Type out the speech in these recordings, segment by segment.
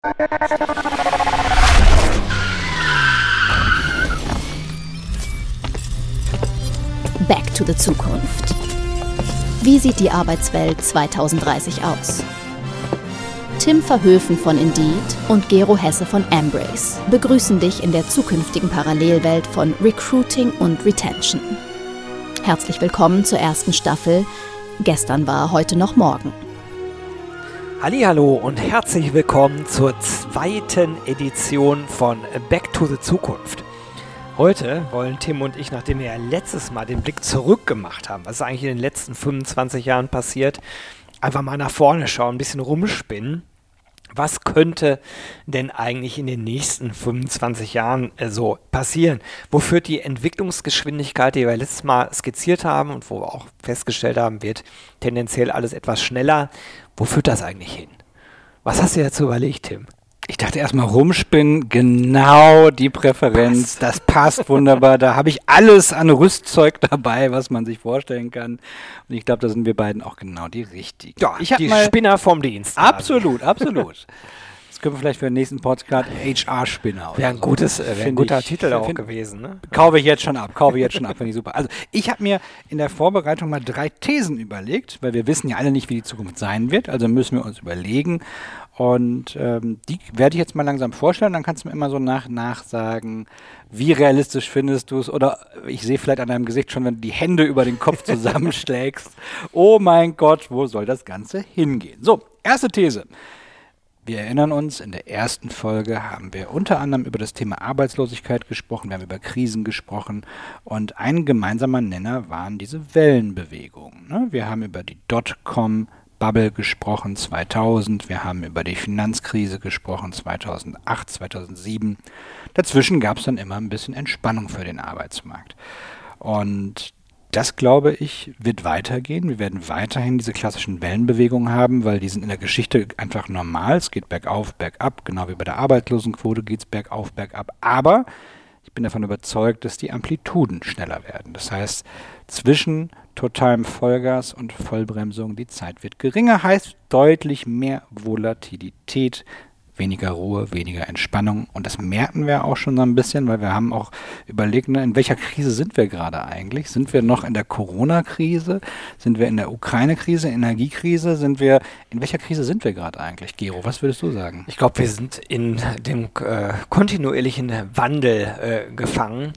Back to the Zukunft. Wie sieht die Arbeitswelt 2030 aus? Tim Verhöfen von Indeed und Gero Hesse von Embrace begrüßen dich in der zukünftigen Parallelwelt von Recruiting und Retention. Herzlich willkommen zur ersten Staffel. Gestern war heute noch morgen. Hallihallo und herzlich willkommen zur zweiten Edition von Back to the Zukunft. Heute wollen Tim und ich, nachdem wir ja letztes Mal den Blick zurück gemacht haben, was ist eigentlich in den letzten 25 Jahren passiert, einfach mal nach vorne schauen, ein bisschen rumspinnen. Was könnte denn eigentlich in den nächsten 25 Jahren so passieren? Wo führt die Entwicklungsgeschwindigkeit, die wir letztes Mal skizziert haben und wo wir auch festgestellt haben, wird tendenziell alles etwas schneller. Wo führt das eigentlich hin? Was hast du dazu überlegt, Tim? Ich dachte erstmal rumspinnen, genau die Präferenz, das passt wunderbar. Da habe ich alles an Rüstzeug dabei, was man sich vorstellen kann. Und ich glaube, da sind wir beiden auch genau die Richtigen. Ja, die Spinner vom Dienst. Absolut, absolut. Das können wir vielleicht für den nächsten Podcast HR-Spinner. Wäre ein guter Titel auch gewesen. Ne? Kaufe ich jetzt schon ab, finde ich super. Also ich habe mir in der Vorbereitung mal 3 Thesen überlegt, weil wir wissen ja alle nicht, wie die Zukunft sein wird. Also müssen wir uns überlegen. Und die werde ich jetzt mal langsam vorstellen, dann kannst du mir immer so nach sagen, wie realistisch findest du es, oder ich sehe vielleicht an deinem Gesicht schon, wenn du die Hände über den Kopf zusammenschlägst, oh mein Gott, wo soll das Ganze hingehen? So, erste These. Wir erinnern uns, in der ersten Folge haben wir unter anderem über das Thema Arbeitslosigkeit gesprochen, wir haben über Krisen gesprochen und ein gemeinsamer Nenner waren diese Wellenbewegungen. Ne? Wir haben über die Dotcom-Bubble gesprochen, 2000. Wir haben über die Finanzkrise gesprochen, 2008, 2007. Dazwischen gab es dann immer ein bisschen Entspannung für den Arbeitsmarkt. Und das, glaube ich, wird weitergehen. Wir werden weiterhin diese klassischen Wellenbewegungen haben, weil die sind in der Geschichte einfach normal. Es geht bergauf, bergab. Genau wie bei der Arbeitslosenquote geht es bergauf, bergab. Aber ich bin davon überzeugt, dass die Amplituden schneller werden. Das heißt, zwischen totalem Vollgas und Vollbremsung, die Zeit wird geringer, heißt deutlich mehr Volatilität, weniger Ruhe, weniger Entspannung. Und das merken wir auch schon so ein bisschen, weil wir haben auch überlegt, in welcher Krise sind wir gerade eigentlich? Sind wir noch in der Corona-Krise? Sind wir in der Ukraine-Krise, Energiekrise? In welcher Krise sind wir gerade eigentlich? Gero, was würdest du sagen? Ich glaube, wir sind in dem kontinuierlichen Wandel gefangen.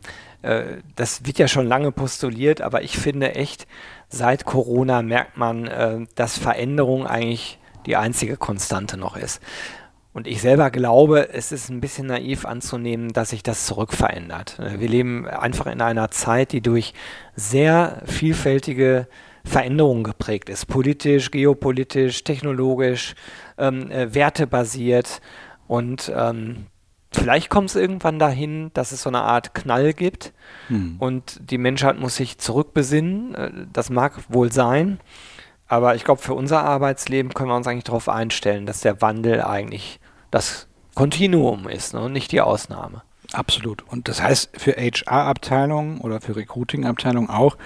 Das wird ja schon lange postuliert, aber ich finde echt, seit Corona merkt man, dass Veränderung eigentlich die einzige Konstante noch ist. Und ich selber glaube, es ist ein bisschen naiv anzunehmen, dass sich das zurückverändert. Wir leben einfach in einer Zeit, die durch sehr vielfältige Veränderungen geprägt ist. Politisch, geopolitisch, technologisch, wertebasiert. Und vielleicht kommt es irgendwann dahin, dass es so eine Art Knall gibt und die Menschheit muss sich zurückbesinnen. Das mag wohl sein. Aber ich glaube, für unser Arbeitsleben können wir uns eigentlich darauf einstellen, dass der Wandel eigentlich das Kontinuum ist, ne, und nicht die Ausnahme. Absolut. Und das heißt für HR-Abteilungen oder für Recruiting-Abteilungen auch,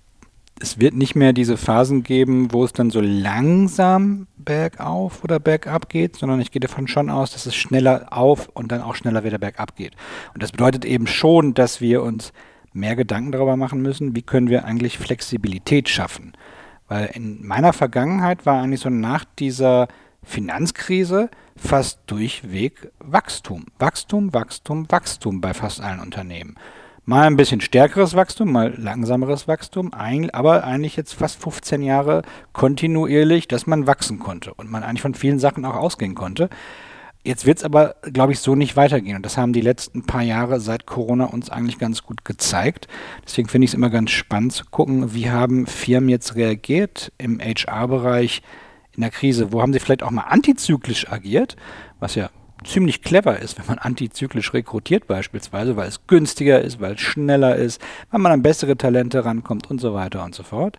es wird nicht mehr diese Phasen geben, wo es dann so langsam bergauf oder bergab geht, sondern ich gehe davon schon aus, dass es schneller auf und dann auch schneller wieder bergab geht. Und das bedeutet eben schon, dass wir uns mehr Gedanken darüber machen müssen, wie können wir eigentlich Flexibilität schaffen. Weil in meiner Vergangenheit war eigentlich so nach dieser Finanzkrise fast durchweg Wachstum. Wachstum bei fast allen Unternehmen. Mal ein bisschen stärkeres Wachstum, mal langsameres Wachstum, aber eigentlich jetzt fast 15 Jahre kontinuierlich, dass man wachsen konnte und man eigentlich von vielen Sachen auch ausgehen konnte. Jetzt wird es aber, glaube ich, so nicht weitergehen. Und das haben die letzten paar Jahre seit Corona uns eigentlich ganz gut gezeigt. Deswegen finde ich es immer ganz spannend zu gucken, wie haben Firmen jetzt reagiert im HR-Bereich in der Krise. Wo haben sie vielleicht auch mal antizyklisch agiert, was ja ziemlich clever ist, wenn man antizyklisch rekrutiert beispielsweise, weil es günstiger ist, weil es schneller ist, weil man an bessere Talente rankommt und so weiter und so fort.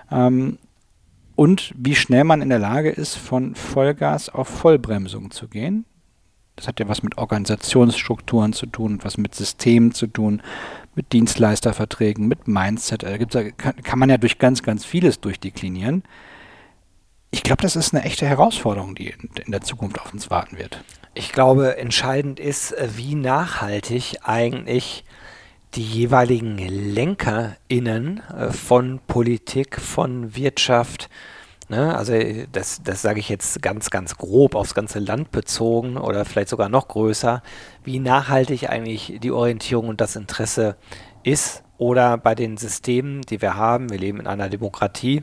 Und wie schnell man in der Lage ist, von Vollgas auf Vollbremsung zu gehen. Das hat ja was mit Organisationsstrukturen zu tun, was mit Systemen zu tun, mit Dienstleisterverträgen, mit Mindset. Da kann man ja durch ganz, ganz vieles durchdeklinieren. Ich glaube, das ist eine echte Herausforderung, die in der Zukunft auf uns warten wird. Ich glaube, entscheidend ist, wie nachhaltig eigentlich die jeweiligen LenkerInnen von Politik, von Wirtschaft, ne, also das sage ich jetzt ganz, ganz grob aufs ganze Land bezogen oder vielleicht sogar noch größer, wie nachhaltig eigentlich die Orientierung und das Interesse ist oder bei den Systemen, die wir haben. Wir leben in einer Demokratie,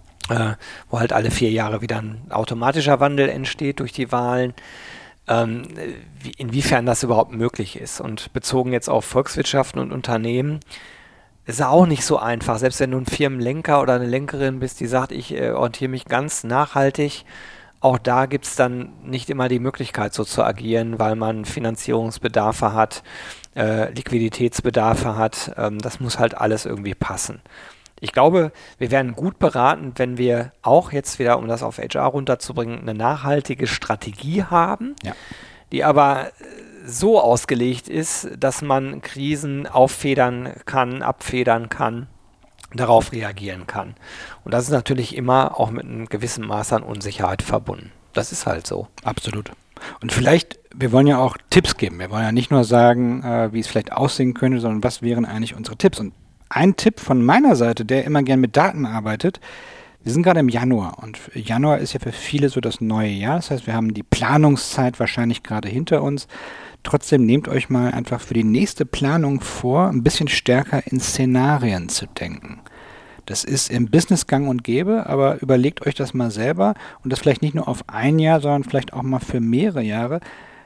wo halt alle 4 Jahre wieder ein automatischer Wandel entsteht durch die Wahlen. Inwiefern das überhaupt möglich ist. Und bezogen jetzt auf Volkswirtschaften und Unternehmen, ist auch nicht so einfach. Selbst wenn du ein Firmenlenker oder eine Lenkerin bist, die sagt, ich orientiere mich ganz nachhaltig, auch da gibt es dann nicht immer die Möglichkeit, so zu agieren, weil man Finanzierungsbedarfe hat, Liquiditätsbedarfe hat. Das muss halt alles irgendwie passen. Ich glaube, wir wären gut beraten, wenn wir auch jetzt wieder, um das auf HR runterzubringen, eine nachhaltige Strategie haben, die aber so ausgelegt ist, dass man Krisen auffedern kann, abfedern kann, darauf reagieren kann. Und das ist natürlich immer auch mit einem gewissen Maß an Unsicherheit verbunden. Das ist halt so. Absolut. Und vielleicht, wir wollen ja auch Tipps geben. Wir wollen ja nicht nur sagen, wie es vielleicht aussehen könnte, sondern was wären eigentlich unsere Tipps. Und ein Tipp von meiner Seite, der immer gern mit Daten arbeitet, wir sind gerade im Januar und Januar ist ja für viele so das neue Jahr. Das heißt, wir haben die Planungszeit wahrscheinlich gerade hinter uns. Trotzdem nehmt euch mal einfach für die nächste Planung vor, ein bisschen stärker in Szenarien zu denken. Das ist im Business gang und gäbe, aber überlegt euch das mal selber und das vielleicht nicht nur auf ein Jahr, sondern vielleicht auch mal für mehrere Jahre.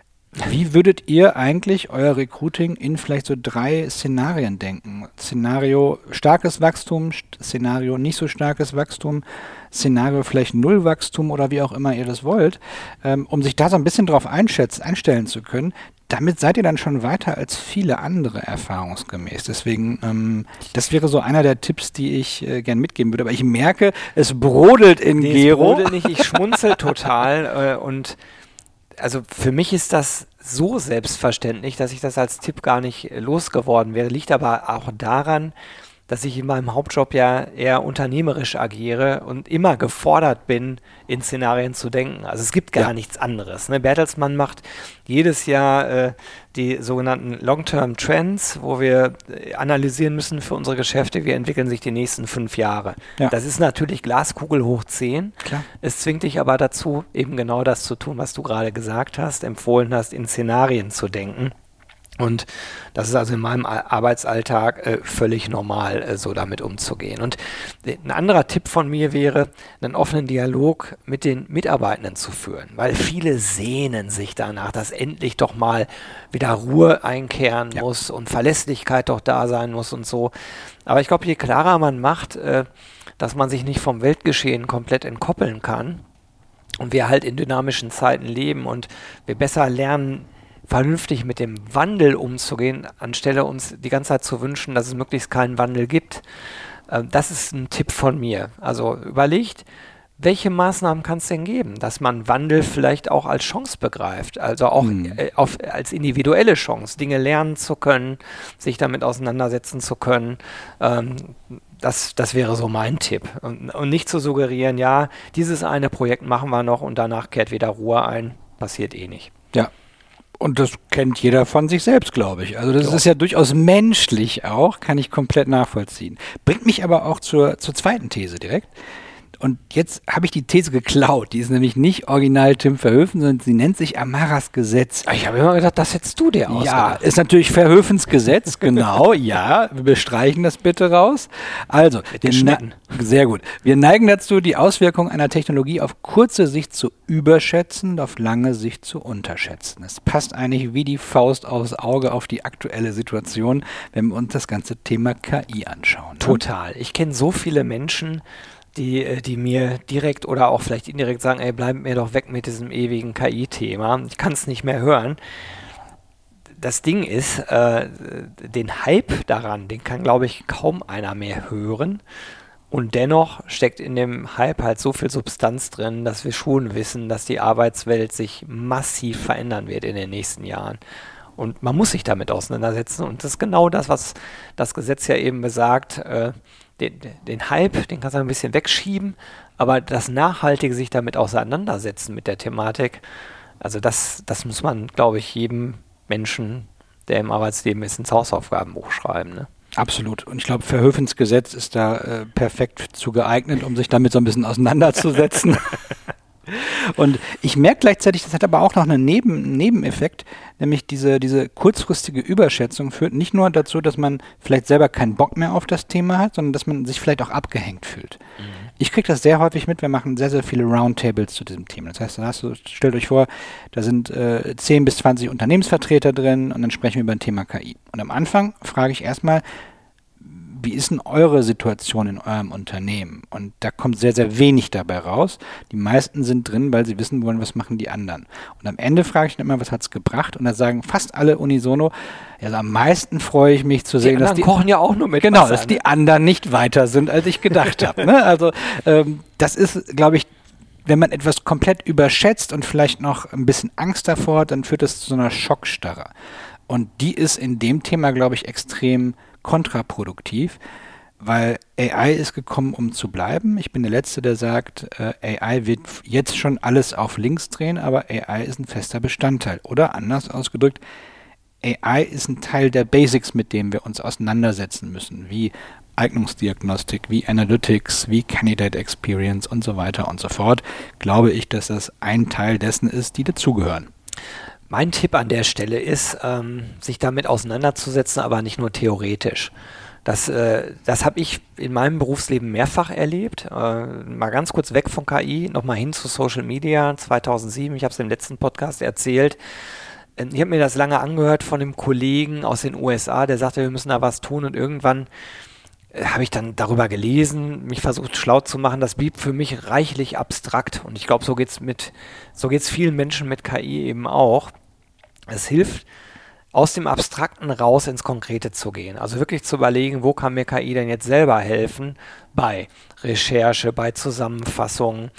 Wie würdet ihr eigentlich euer Recruiting in vielleicht so 3 Szenarien denken? Szenario starkes Wachstum, Szenario nicht so starkes Wachstum, Szenario vielleicht Nullwachstum oder wie auch immer ihr das wollt, um sich da so ein bisschen drauf einstellen zu können. Damit seid ihr dann schon weiter als viele andere erfahrungsgemäß. Deswegen, das wäre so einer der Tipps, die ich gern mitgeben würde. Aber ich merke, es brodelt in Gero. Es brodelt nicht, ich schmunzel total und also für mich ist das so selbstverständlich, dass ich das als Tipp gar nicht losgeworden wäre. Liegt aber auch daran, dass ich in meinem Hauptjob ja eher unternehmerisch agiere und immer gefordert bin, in Szenarien zu denken. Also es gibt gar nichts anderes. Ne? Bertelsmann macht jedes Jahr die sogenannten Long-Term Trends, wo wir analysieren müssen für unsere Geschäfte, wie entwickeln sich die nächsten 5 Jahre. Ja. Das ist natürlich Glaskugel hoch 10. Klar. Es zwingt dich aber dazu, eben genau das zu tun, was du gerade gesagt hast, empfohlen hast, in Szenarien zu denken. Und das ist also in meinem Arbeitsalltag völlig normal, so damit umzugehen. Und ein anderer Tipp von mir wäre, einen offenen Dialog mit den Mitarbeitenden zu führen, weil viele sehnen sich danach, dass endlich doch mal wieder Ruhe einkehren muss und Verlässlichkeit doch da sein muss und so. Aber ich glaube, je klarer man macht, dass man sich nicht vom Weltgeschehen komplett entkoppeln kann und wir halt in dynamischen Zeiten leben und wir besser lernen, vernünftig mit dem Wandel umzugehen, anstelle uns die ganze Zeit zu wünschen, dass es möglichst keinen Wandel gibt. Das ist ein Tipp von mir. Also überlegt, welche Maßnahmen kann es denn geben, dass man Wandel vielleicht auch als Chance begreift, also auch als individuelle Chance, Dinge lernen zu können, sich damit auseinandersetzen zu können. Das wäre so mein Tipp. Und nicht zu suggerieren, ja, dieses eine Projekt machen wir noch und danach kehrt wieder Ruhe ein. Passiert eh nicht. Ja. Und das kennt jeder von sich selbst, glaube ich. Also das ist ja durchaus menschlich auch, kann ich komplett nachvollziehen. Bringt mich aber auch zur zweiten These direkt. Und jetzt habe ich die These geklaut. Die ist nämlich nicht original Tim Verhoeven, sondern sie nennt sich Amaras Gesetz. Ich habe immer gedacht, das hättest du dir ausgedacht. Ja, ist natürlich Verhoevens Gesetz, genau. Ja, wir bestreichen das bitte raus. Also, sehr gut. Wir neigen dazu, die Auswirkungen einer Technologie auf kurze Sicht zu überschätzen und auf lange Sicht zu unterschätzen. Es passt eigentlich wie die Faust aufs Auge auf die aktuelle Situation, wenn wir uns das ganze Thema KI anschauen. Total. Ich kenne so viele Menschen, die mir direkt oder auch vielleicht indirekt sagen, ey, bleib mir doch weg mit diesem ewigen KI-Thema. Ich kann es nicht mehr hören. Das Ding ist, den Hype daran, den kann, glaube ich, kaum einer mehr hören. Und dennoch steckt in dem Hype halt so viel Substanz drin, dass wir schon wissen, dass die Arbeitswelt sich massiv verändern wird in den nächsten Jahren. Und man muss sich damit auseinandersetzen. Und das ist genau das, was das Gesetz ja eben besagt. Den Hype, den kannst du ein bisschen wegschieben, Aber das nachhaltige sich damit auseinandersetzen mit der Thematik, also das muss man, glaube ich, jedem Menschen, der im Arbeitsleben ist, ins Hausaufgabenbuch schreiben, ne? Absolut. Und ich glaube, Verhoevens Gesetz ist da perfekt zu geeignet, um sich damit so ein bisschen auseinanderzusetzen. Und ich merke gleichzeitig, das hat aber auch noch einen Nebeneffekt, nämlich diese kurzfristige Überschätzung führt nicht nur dazu, dass man vielleicht selber keinen Bock mehr auf das Thema hat, sondern dass man sich vielleicht auch abgehängt fühlt. Mhm. Ich kriege das sehr häufig mit, wir machen sehr, sehr viele Roundtables zu diesem Thema. Das heißt, stellt euch vor, da sind 10 bis 20 Unternehmensvertreter drin und dann sprechen wir über ein Thema KI. Und am Anfang frage ich erstmal, wie ist denn eure Situation in eurem Unternehmen? Und da kommt sehr, sehr wenig dabei raus. Die meisten sind drin, weil sie wissen wollen, was machen die anderen. Und am Ende frage ich dann immer, was hat es gebracht? Und da sagen fast alle unisono, also am meisten freue ich mich zu sehen, dass die kochen ja auch nur mit Genau, Wasser, dass die anderen nicht weiter sind, als ich gedacht habe. Ne? Also das ist, glaube ich, wenn man etwas komplett überschätzt und vielleicht noch ein bisschen Angst davor hat, dann führt das zu so einer Schockstarre. Und die ist in dem Thema, glaube ich, extrem kontraproduktiv, weil AI ist gekommen, um zu bleiben. Ich bin der Letzte, der sagt, AI wird jetzt schon alles auf links drehen, aber AI ist ein fester Bestandteil. Oder anders ausgedrückt, AI ist ein Teil der Basics, mit denen wir uns auseinandersetzen müssen, wie Eignungsdiagnostik, wie Analytics, wie Candidate Experience und so weiter und so fort. Glaube ich, dass das ein Teil dessen ist, die dazugehören. Mein Tipp an der Stelle ist, sich damit auseinanderzusetzen, aber nicht nur theoretisch. Das habe ich in meinem Berufsleben mehrfach erlebt. Mal ganz kurz weg von KI, nochmal hin zu Social Media 2007. Ich habe es im letzten Podcast erzählt. Ich habe mir das lange angehört von einem Kollegen aus den USA, der sagte, wir müssen da was tun. Und irgendwann habe ich dann darüber gelesen, mich versucht schlau zu machen. Das blieb für mich reichlich abstrakt. Und ich glaube, so geht's vielen Menschen mit KI eben auch. Es hilft, aus dem Abstrakten raus ins Konkrete zu gehen. Also wirklich zu überlegen, wo kann mir KI denn jetzt selber helfen? Bei Recherche, bei Zusammenfassungen,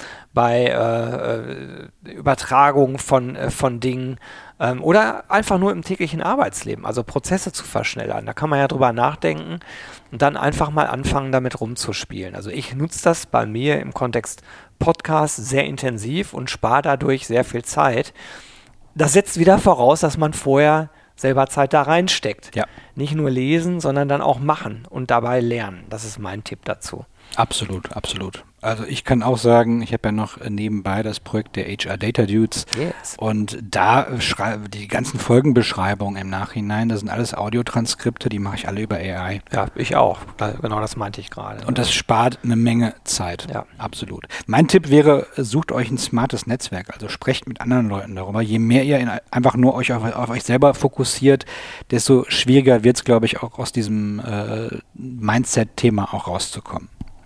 bei Übertragung von Dingen oder einfach nur im täglichen Arbeitsleben, also Prozesse zu verschnellern. Da kann man ja drüber nachdenken und dann einfach mal anfangen, damit rumzuspielen. Also ich nutze das bei mir im Kontext Podcast sehr intensiv und spare dadurch sehr viel Zeit. Das setzt wieder voraus, dass man vorher selber Zeit da reinsteckt. Ja. Nicht nur lesen, sondern dann auch machen und dabei lernen. Das ist mein Tipp dazu. Absolut, absolut. Also ich kann auch sagen, ich habe ja noch nebenbei das Projekt der HR Data Dudes und da die ganzen Folgenbeschreibungen im Nachhinein, das sind alles Audiotranskripte, die mache ich alle über AI. Ja, ich auch. Genau das meinte ich gerade. Und das spart eine Menge Zeit. Ja. Absolut. Mein Tipp wäre, sucht euch ein smartes Netzwerk, also sprecht mit anderen Leuten darüber. Je mehr ihr einfach nur euch auf euch selber fokussiert, desto schwieriger wird es, glaube ich, auch aus diesem Mindset-Thema auch rauszukommen.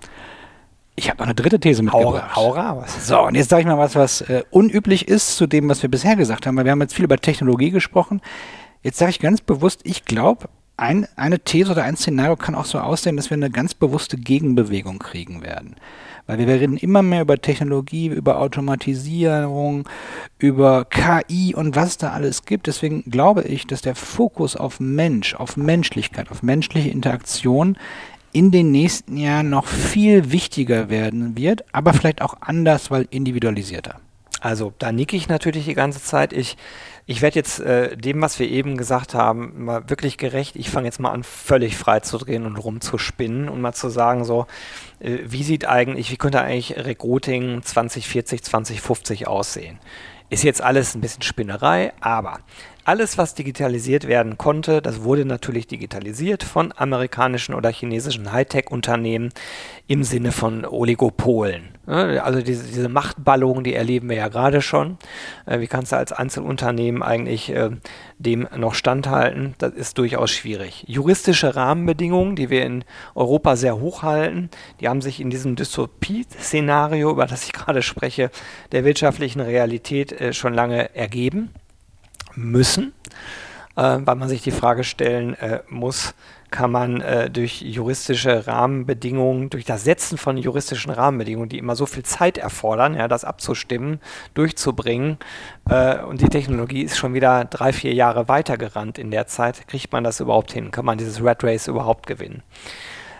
Ich habe noch eine dritte These mitgebracht. Hau raus. So, und jetzt sage ich mal was unüblich ist zu dem, was wir bisher gesagt haben, weil wir haben jetzt viel über Technologie gesprochen. Jetzt sage ich ganz bewusst, ich glaube, eine These oder ein Szenario kann auch so aussehen, dass wir eine ganz bewusste Gegenbewegung kriegen werden. Weil wir reden immer mehr über Technologie, über Automatisierung, über KI und was da alles gibt. Deswegen glaube ich, dass der Fokus auf Mensch, auf Menschlichkeit, auf menschliche Interaktion in den nächsten Jahren noch viel wichtiger werden wird, aber vielleicht auch anders, weil individualisierter. Also da nicke ich natürlich die ganze Zeit. Ich werde jetzt dem, was wir eben gesagt haben, mal wirklich gerecht. Ich fange jetzt mal an, völlig frei zu drehen und rumzuspinnen und mal zu sagen, so, wie könnte eigentlich Recruiting 2040, 2050 aussehen? Ist jetzt alles ein bisschen Spinnerei, aber alles, was digitalisiert werden konnte, das wurde natürlich digitalisiert von amerikanischen oder chinesischen Hightech-Unternehmen im Sinne von Oligopolen. Also diese Machtballung, die erleben wir ja gerade schon. Wie kannst du als Einzelunternehmen eigentlich dem noch standhalten? Das ist durchaus schwierig. Juristische Rahmenbedingungen, die wir in Europa sehr hoch halten, die haben sich in diesem Dystopie-Szenario, über das ich gerade spreche, der wirtschaftlichen Realität schon lange ergeben müssen, weil man sich die Frage stellen muss, kann man durch juristische Rahmenbedingungen, durch das Setzen von juristischen Rahmenbedingungen, die immer so viel Zeit erfordern, ja, das abzustimmen, durchzubringen, und die Technologie ist schon wieder 3-4 Jahre weitergerannt in der Zeit, kriegt man das überhaupt hin? Kann man dieses Rat Race überhaupt gewinnen?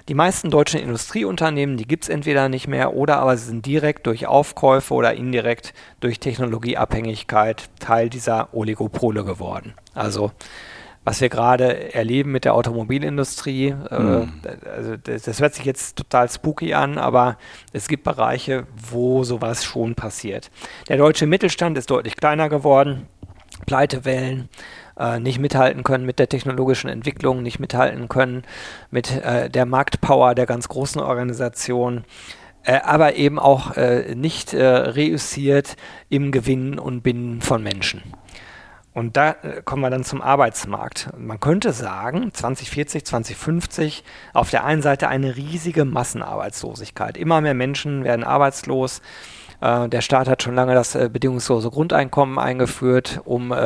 Die meisten deutschen Industrieunternehmen, die gibt es entweder nicht mehr oder aber sie sind direkt durch Aufkäufe oder indirekt durch Technologieabhängigkeit Teil dieser Oligopole geworden. Also was wir gerade erleben mit der Automobilindustrie, also das hört sich jetzt total spooky an, aber es gibt Bereiche, wo sowas schon passiert. Der deutsche Mittelstand ist deutlich kleiner geworden, Pleitewellen, nicht mithalten können mit der technologischen Entwicklung, nicht mithalten können mit der Marktpower der ganz großen Organisationen, aber eben auch nicht reüssiert im Gewinnen und Binden von Menschen. Und da kommen wir dann zum Arbeitsmarkt. Man könnte sagen, 2040, 2050, auf der einen Seite eine riesige Massenarbeitslosigkeit. Immer mehr Menschen werden arbeitslos. Der Staat hat schon lange das bedingungslose Grundeinkommen eingeführt,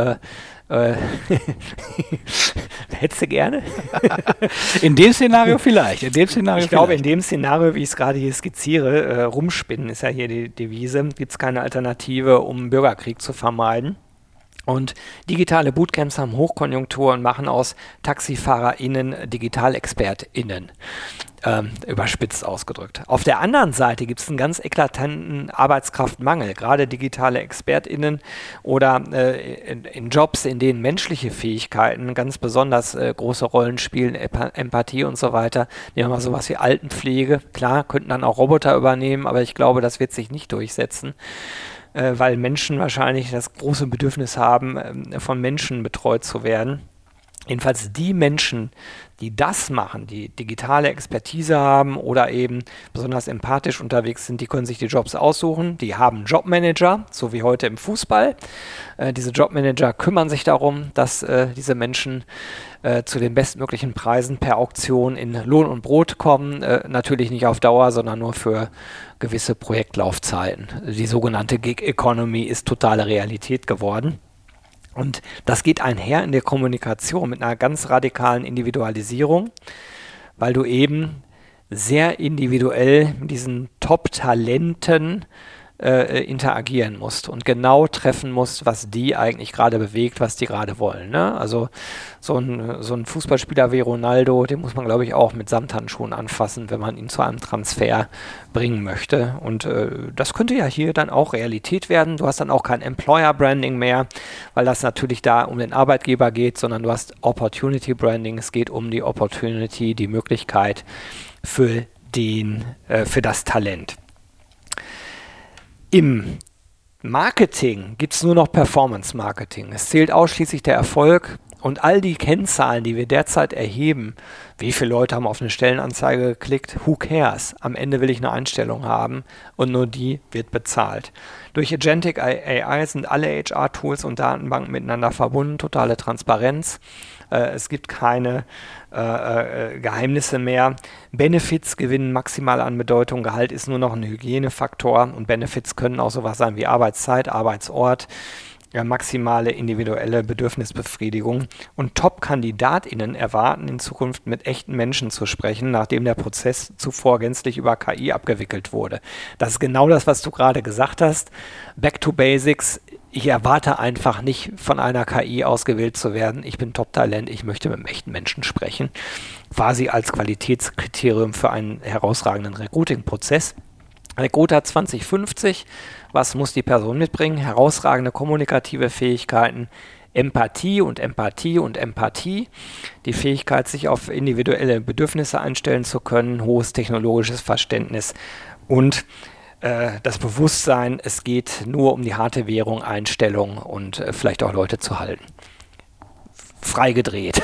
hättest du gerne? In dem Szenario vielleicht. Ich glaube, in dem Szenario, wie ich es gerade hier skizziere, rumspinnen ist ja hier die Devise, gibt es keine Alternative, um Bürgerkrieg zu vermeiden. Und digitale Bootcamps haben Hochkonjunktur und machen aus TaxifahrerInnen DigitalexpertInnen, überspitzt ausgedrückt. Auf der anderen Seite gibt es einen ganz eklatanten Arbeitskraftmangel, gerade digitale ExpertInnen oder in Jobs, in denen menschliche Fähigkeiten ganz besonders große Rollen spielen, Empathie und so weiter. Nehmen wir mal sowas wie Altenpflege. Klar, könnten dann auch Roboter übernehmen, aber ich glaube, das wird sich nicht durchsetzen, weil Menschen wahrscheinlich das große Bedürfnis haben, von Menschen betreut zu werden. Jedenfalls die Menschen, die das machen, die digitale Expertise haben oder eben besonders empathisch unterwegs sind, die können sich die Jobs aussuchen. Die haben Jobmanager, so wie heute im Fußball. Diese Jobmanager kümmern sich darum, dass diese Menschen zu den bestmöglichen Preisen per Auktion in Lohn und Brot kommen. Natürlich nicht auf Dauer, sondern nur für gewisse Projektlaufzeiten. Die sogenannte Gig Economy ist totale Realität geworden. Und das geht einher in der Kommunikation mit einer ganz radikalen Individualisierung, weil du eben sehr individuell mit diesen Top-Talenten interagieren musst und genau treffen musst, was die eigentlich gerade bewegt, was die gerade wollen. Ne? Also so ein Fußballspieler wie Ronaldo, den muss man, glaube ich, auch mit Samthandschuhen anfassen, wenn man ihn zu einem Transfer bringen möchte. Und das könnte ja hier dann auch Realität werden. Du hast dann auch kein Employer-Branding mehr, weil das natürlich da um den Arbeitgeber geht, sondern du hast Opportunity-Branding. Es geht um die Opportunity, die Möglichkeit für das Talent. Im Marketing gibt es nur noch Performance-Marketing. Es zählt ausschließlich der Erfolg und all die Kennzahlen, die wir derzeit erheben, wie viele Leute haben auf eine Stellenanzeige geklickt, who cares? Am Ende will ich eine Einstellung haben und nur die wird bezahlt. Durch Agentic AI sind alle HR-Tools und Datenbanken miteinander verbunden, totale Transparenz. Es gibt keine Geheimnisse mehr. Benefits gewinnen maximal an Bedeutung. Gehalt ist nur noch ein Hygienefaktor und Benefits können auch sowas sein wie Arbeitszeit, Arbeitsort, maximale individuelle Bedürfnisbefriedigung. Und Top-KandidatInnen erwarten in Zukunft mit echten Menschen zu sprechen, nachdem der Prozess zuvor gänzlich über KI abgewickelt wurde. Das ist genau das, was du gerade gesagt hast. Back to Basics. Ich erwarte einfach nicht, von einer KI ausgewählt zu werden. Ich bin Top-Talent, ich möchte mit einem echten Menschen sprechen. Quasi als Qualitätskriterium für einen herausragenden Recruiting-Prozess. Recruiter 2050, was muss die Person mitbringen? Herausragende kommunikative Fähigkeiten, Empathie und Empathie und Empathie, die Fähigkeit, sich auf individuelle Bedürfnisse einstellen zu können, hohes technologisches Verständnis und das Bewusstsein, es geht nur um die harte Währung, Einstellung und vielleicht auch Leute zu halten. Freigedreht.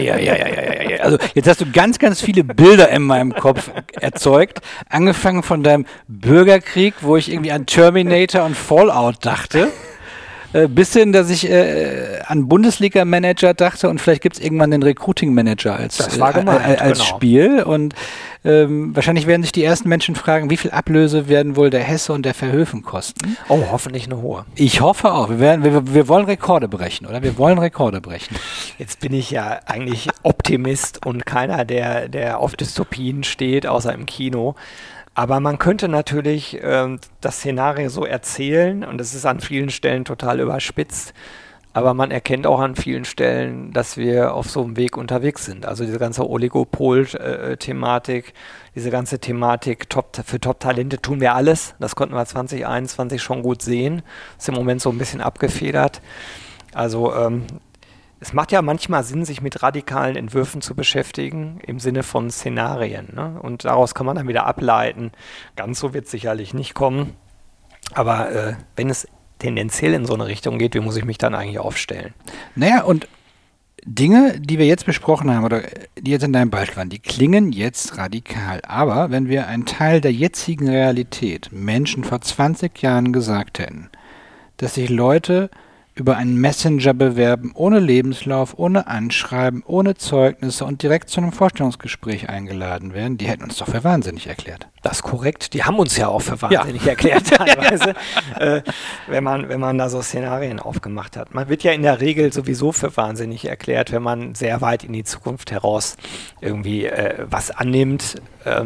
Also jetzt hast du ganz, ganz viele Bilder in meinem Kopf erzeugt. Angefangen von deinem Bürgerkrieg, wo ich irgendwie an Terminator und Fallout dachte. Bis hin, dass ich an Bundesliga-Manager dachte und vielleicht gibt es irgendwann den Recruiting-Manager als genau. Spiel. Und wahrscheinlich werden sich die ersten Menschen fragen, wie viel Ablöse werden wohl der Hesse und der Verhöfen kosten? Oh, hoffentlich eine hohe. Ich hoffe auch. Wir wollen Rekorde brechen, oder? Wir wollen Rekorde brechen. Jetzt bin ich ja eigentlich Optimist und keiner, der auf Dystopien steht, außer im Kino. Aber man könnte natürlich das Szenario so erzählen, und es ist an vielen Stellen total überspitzt, Aber man erkennt auch an vielen Stellen, dass wir auf so einem Weg unterwegs sind. Also diese ganze Oligopol-Thematik, diese ganze Thematik für Top-Talente tun wir alles. Das konnten wir 2021 schon gut sehen. Ist im Moment so ein bisschen abgefedert. Also es macht ja manchmal Sinn, sich mit radikalen Entwürfen zu beschäftigen, im Sinne von Szenarien. Ne? Und daraus kann man dann wieder ableiten. Ganz so wird es sicherlich nicht kommen. Aber wenn es tendenziell in so eine Richtung geht, wie muss ich mich dann eigentlich aufstellen? Naja, und Dinge, die wir jetzt besprochen haben, oder die jetzt in deinem Beispiel waren, die klingen jetzt radikal. Aber wenn wir einen Teil der jetzigen Realität Menschen vor 20 Jahren gesagt hätten, dass sich Leute über einen Messenger bewerben, ohne Lebenslauf, ohne Anschreiben, ohne Zeugnisse und direkt zu einem Vorstellungsgespräch eingeladen werden, die hätten uns doch für wahnsinnig erklärt. Das ist korrekt. Die haben uns ja auch für wahnsinnig erklärt teilweise, wenn man da so Szenarien aufgemacht hat. Man wird ja in der Regel sowieso für wahnsinnig erklärt, wenn man sehr weit in die Zukunft heraus irgendwie was annimmt,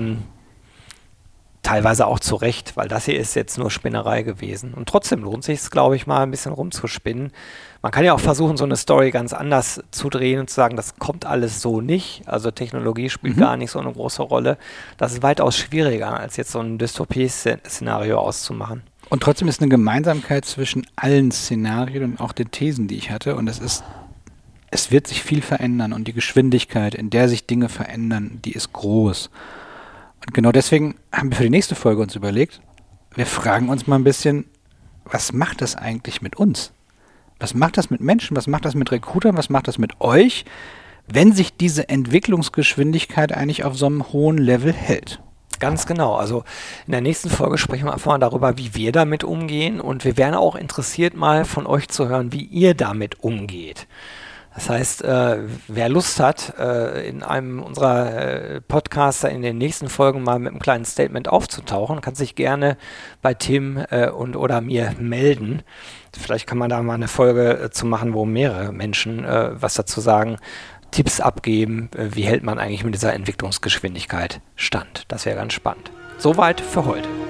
teilweise auch zu Recht, weil das hier ist jetzt nur Spinnerei gewesen. Und trotzdem lohnt sich es, glaube ich, mal ein bisschen rumzuspinnen. Man kann ja auch versuchen, so eine Story ganz anders zu drehen und zu sagen, das kommt alles so nicht. Also Technologie spielt gar nicht so eine große Rolle. Das ist weitaus schwieriger, als jetzt so ein Dystopie-Szenario auszumachen. Und trotzdem ist eine Gemeinsamkeit zwischen allen Szenarien und auch den Thesen, die ich hatte. Und es wird sich viel verändern und die Geschwindigkeit, in der sich Dinge verändern, die ist groß. Und genau deswegen haben wir für die nächste Folge uns überlegt, wir fragen uns mal ein bisschen, was macht das eigentlich mit uns? Was macht das mit Menschen? Was macht das mit Recruitern? Was macht das mit euch, wenn sich diese Entwicklungsgeschwindigkeit eigentlich auf so einem hohen Level hält? Ganz genau. Also in der nächsten Folge sprechen wir einfach mal darüber, wie wir damit umgehen. Und wir wären auch interessiert, mal von euch zu hören, wie ihr damit umgeht. Das heißt, wer Lust hat, in einem unserer Podcaster in den nächsten Folgen mal mit einem kleinen Statement aufzutauchen, kann sich gerne bei Tim oder mir melden. Vielleicht kann man da mal eine Folge zu machen, wo mehrere Menschen was dazu sagen, Tipps abgeben, wie hält man eigentlich mit dieser Entwicklungsgeschwindigkeit stand. Das wäre ganz spannend. Soweit für heute.